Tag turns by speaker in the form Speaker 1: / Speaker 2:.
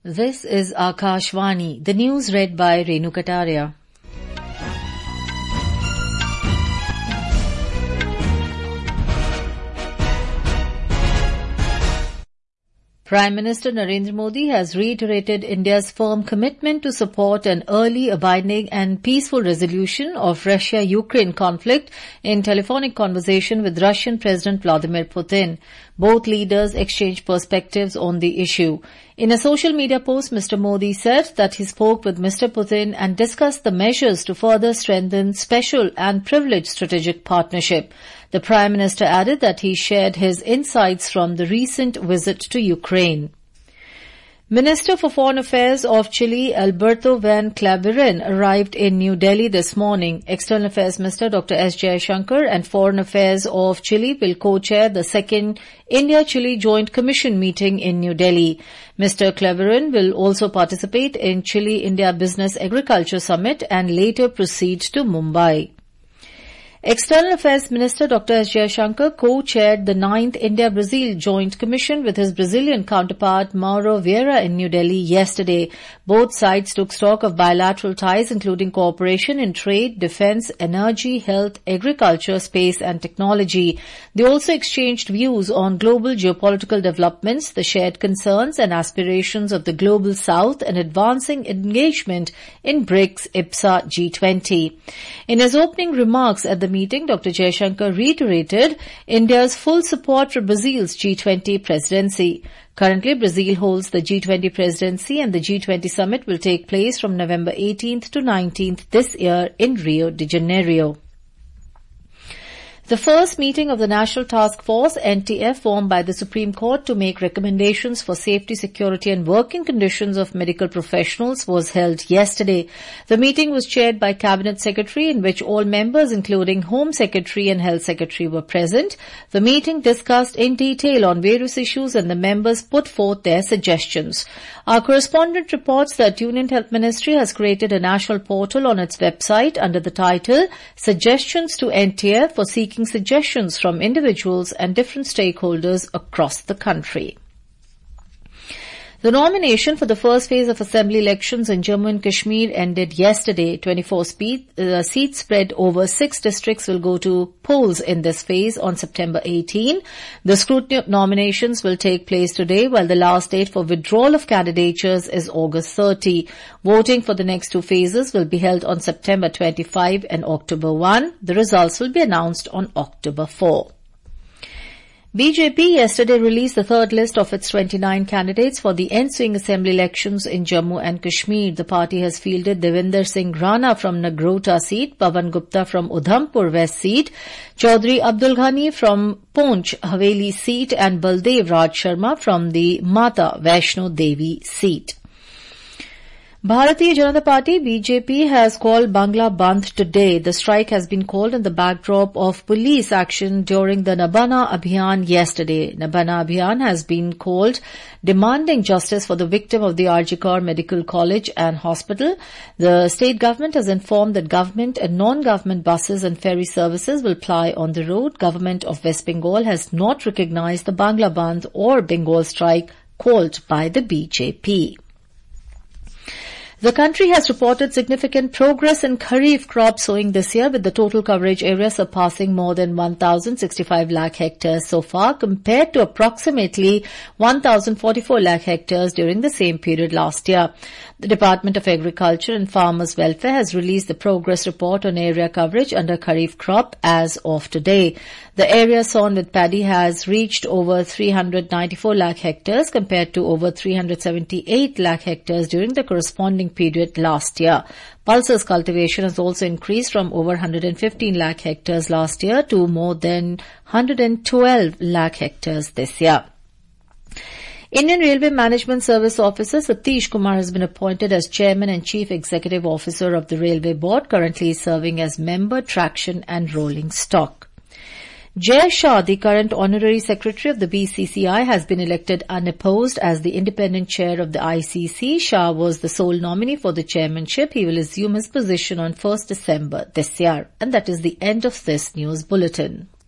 Speaker 1: This is Akashvani, the news read by Renu Kataria. Prime Minister Narendra Modi has reiterated India's firm commitment to support an early, abiding and peaceful resolution of Russia-Ukraine conflict in telephonic conversation with Russian President Vladimir Putin. Both leaders exchanged perspectives on the issue. In a social media post, Mr. Modi said that he spoke with Mr. Putin and discussed the measures to further strengthen special and privileged strategic partnership. The Prime Minister added that he shared his insights from the recent visit to Ukraine. Minister for Foreign Affairs of Chile, Alberto Van Claveren, arrived in New Delhi this morning. External Affairs Minister Dr. S. Jaishankar and Foreign Affairs of Chile will co-chair the second India-Chile Joint Commission meeting in New Delhi. Mr. Claveren will also participate in Chile-India Business Agriculture Summit and later proceed to Mumbai. External Affairs Minister Dr. S. Jaishankar co-chaired the 9th India-Brazil Joint Commission with his Brazilian counterpart Mauro Vieira in New Delhi yesterday. Both sides took stock of bilateral ties including cooperation in trade, defence, energy, health, agriculture, space and technology. They also exchanged views on global geopolitical developments, the shared concerns and aspirations of the global south and advancing engagement in BRICS IPSA G20. In his opening remarks at the meeting, Dr. Jaishankar reiterated India's full support for Brazil's G20 presidency. Currently, Brazil holds the G20 presidency and the G20 summit will take place from November 18th to 19th this year in Rio de Janeiro. The first meeting of the National Task Force, NTF, formed by the Supreme Court to make recommendations for safety, security and working conditions of medical professionals was held yesterday. The meeting was chaired by Cabinet Secretary in which all members including Home Secretary and Health Secretary were present. The meeting discussed in detail on various issues and the members put forth their suggestions. Our correspondent reports that Union Health Ministry has created a national portal on its website under the title Suggestions to NTF for seeking suggestions from individuals and different stakeholders across the country. The nomination for the first phase of assembly elections in Jammu and Kashmir ended yesterday. 24 seats spread over 6 districts will go to polls in this phase on September 18. The scrutiny of nominations will take place today, while the last date for withdrawal of candidatures is August 30. Voting for the next 2 phases will be held on September 25 and October 1. The results will be announced on October 4. BJP yesterday released the third list of its 29 candidates for the ensuing assembly elections in Jammu and Kashmir. The party has fielded Devinder Singh Rana from Nagrota seat, Pawan Gupta from Udhampur West seat, Chaudhry Abdul Ghani from Poonch Haveli seat and Baldev Raj Sharma from the Mata Vaishno Devi seat. Bharatiya Janata Party BJP has called Bangla Bandh today. The strike has been called in the backdrop of police action during the Nabana Abhiyan yesterday. Nabana Abhiyan has been called demanding justice for the victim of the RG Kaur Medical College and Hospital. The state government has informed that government and non-government buses and ferry services will ply on the road. Government of West Bengal has not recognized the Bangla Bandh or Bengal strike called by the BJP. The country has reported significant progress in Kharif crop sowing this year, with the total coverage area surpassing more than 1,065 lakh hectares so far, compared to approximately 1,044 lakh hectares during the same period last year. The Department of Agriculture and Farmers Welfare has released the progress report on area coverage under Kharif crop as of today. The area sown with paddy has reached over 394 lakh hectares compared to over 378 lakh hectares during the corresponding period last year. Pulses cultivation has also increased from over 115 lakh hectares last year to more than 112 lakh hectares this year. Indian Railway Management Service Officer Satish Kumar has been appointed as Chairman and Chief Executive Officer of the Railway Board, currently serving as Member, Traction and Rolling Stock. Jay Shah, the current Honorary Secretary of the BCCI, has been elected unopposed as the independent chair of the ICC. Shah was the sole nominee for the chairmanship. He will assume his position on 1st December this year. And that is the end of this news bulletin.